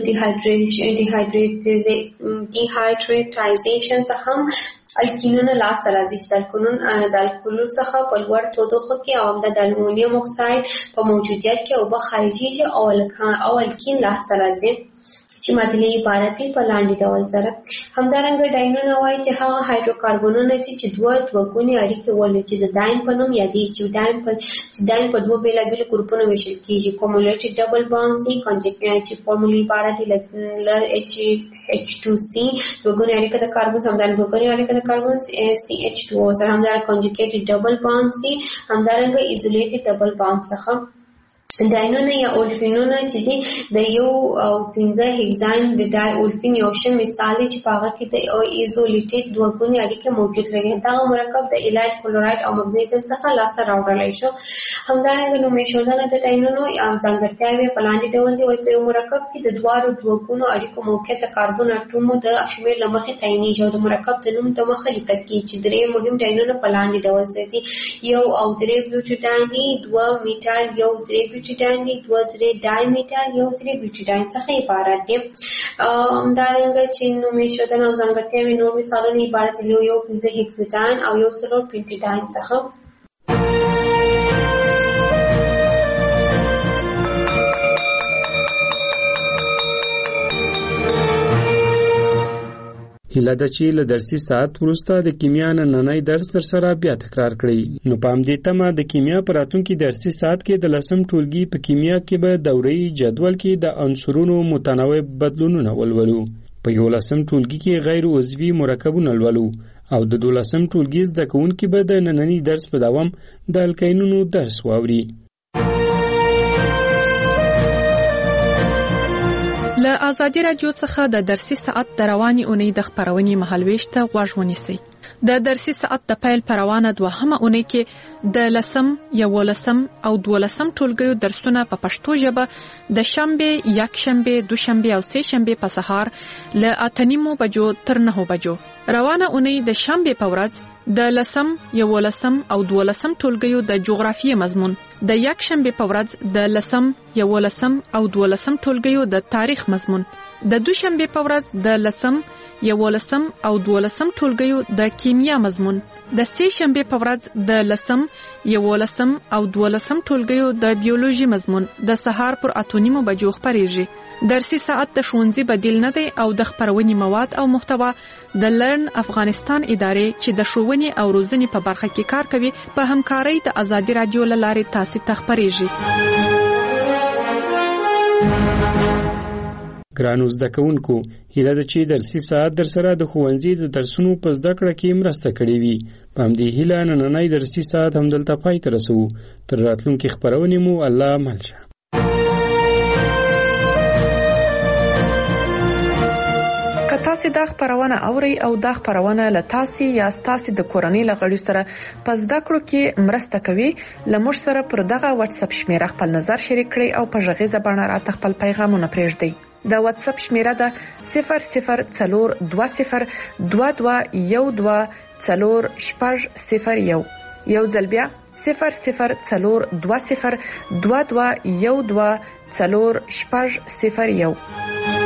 ډیهایډریټایزیشن څخه هم الکینونه لاسته راځي چې د الکولو څخه په لوړ تودوخه کې او د المونیم اکساید په موجودیت کې اوبه خارجېږي او الکین لاسته راځي چې معادله عبارت دي په لاندې ډول سره. همدارنګه ډاینونه وایي چې هغه هایدروکاربنونه دي چې دوه دوه ګونې اړیکې ولري چې د ډاین په نوم یادېږي چې ډاین په چې ډاین په دوه بېلابېلو ګروپونو ویشل کېږي. کومولټي ډبل بانډز دي کنجکټیو چې فارمولي عبارت دي ل اچ اچ ټو سي دوه ګونې اړیکه د کاربن همدارنګه دوه ګونې اړیکه د کاربن سی اچ ټو او سره همدارنګه کنجکټیو ډبل بانډز دي همدارنګه ایزولیټډ ډبل بانډ څخه. ډاینونه یا اولفینونه چې دي د یو او پنځه هیګزاین د ډای اولفین یو ښه مثال دی چې په هغه کې د ایزولیټډ دوه ګونې اړیکې موجود لري. دغه مرکب د ایلایډ کلورایډ او مګنیزیم څخه لاسته راوړلی شو. همدارنګه نومې ښودنه د ډاینونو ځانګړتیاوې په لاندې ډول دي. وایي په یو مرکب کې د دواړو دوه ګونو اړیکو موقعیت د کاربن اټومو د شمېر له مخې تعینېږي او د مرکب د نوم د مخه لیکل کېږي چې درې مهم ډاینونه په لاندې ډول سره دي. یو او درې بیوټیډاین دي، دوه میټال یو درې بیوټیډاین دي، دوه درې ډای میټال یو درې بیوټیډاین څخه عبارت دي. همدارنګه چې نومې ښودنه او ځانګړتیاوې نور مثالونه عبارت دي یو پنځه هیکساډاین او یو څلور پینټیډاین څخه.
هیله ده چې له درسي ساعت وروسته د کیمیا نننی درس در سره بیا تکرار کړئ. نو په همدې تمه د کیمیا په راتلونکي درسي ساعت کې د لسم ټولګي په کیمیا کې به دوره‌یي جدول کې د عنصرونو متنوع بدلونونه ولولو. په یولسم ټولګي کې غیر عضوي مرکبونه لولو او د دولسم ټولګي زده کوونکي به د نننی درس په دوام د الکینونو درس واوري.
له آزادي رادیو څخه د درسي ساعت د رواني اونۍ د خبرونې مهالويش ته غوږ ونیسئ. د درسي ساعت د پیل پروانه دوهمه اونۍ کې د لسم، یولسم او دولسم ټولګیو درسونه په پښتو ژبه د شنبه، یکشنبه، دوشنبه او سه شنبه په سهار له اته نیمو بجو تر نهو بجو. روانه اونۍ د شنبه په ورځ د لسم یولسم او دولسم ټولګیو د جغرافیې مضمون، د یک شنبه په ورځ د لسم یولسم او دولسم ټولګیو د تاریخ مضمون، د دوشنبه په ورځ د لسم یولسم او دولسم ټولګیو د کیمیا مضمون، د سه شنبه په ورځ د لسم یولسم او دولسم ټولګیو د بیولوژي مضمون د سهار پر اته نیمو بجو خبرېږي. درسي ساعت د ښوونځي بدیل نه دی او د خبرونې مواد او محتوا د لرن افغانستان ادارې چې د ښوونې او روزنې په برخه کې کار کوي په همکارۍ د ازادي رادیو له لارې تاسو ته خبرېږي.
ګرانو زده کوونکو، هیله ده چې درسي ساعت در سره د ښوونځي د درسونو په زده کړه کې مرسته کړې وي. په همدې هیله نننی درسي ساعت همدلته پای ته رسوو. تر راتلونکي خبرونې مو الله مل شه.
که تاسو دا خبرونه اورئ او دا خبرونه له تاسو یا تاسو د کورنۍ لغړي سره په زده کړو کې مرسته کوي، لمر سره پر دغه واتس اپ شمیره خپل نظر شریک کړئ او په ژغیزه باندې راته خپل پیغامونه پرېږدئ. د واتس اپ شمیره ده صفر صفر څلور دوه صفر دوه دوه یو دوه څلور شپږ صفر یو. یو ځل بیا صفر صفر څلور دوه صفر دوه دوه یو دوه څلور شپږ صفر یو.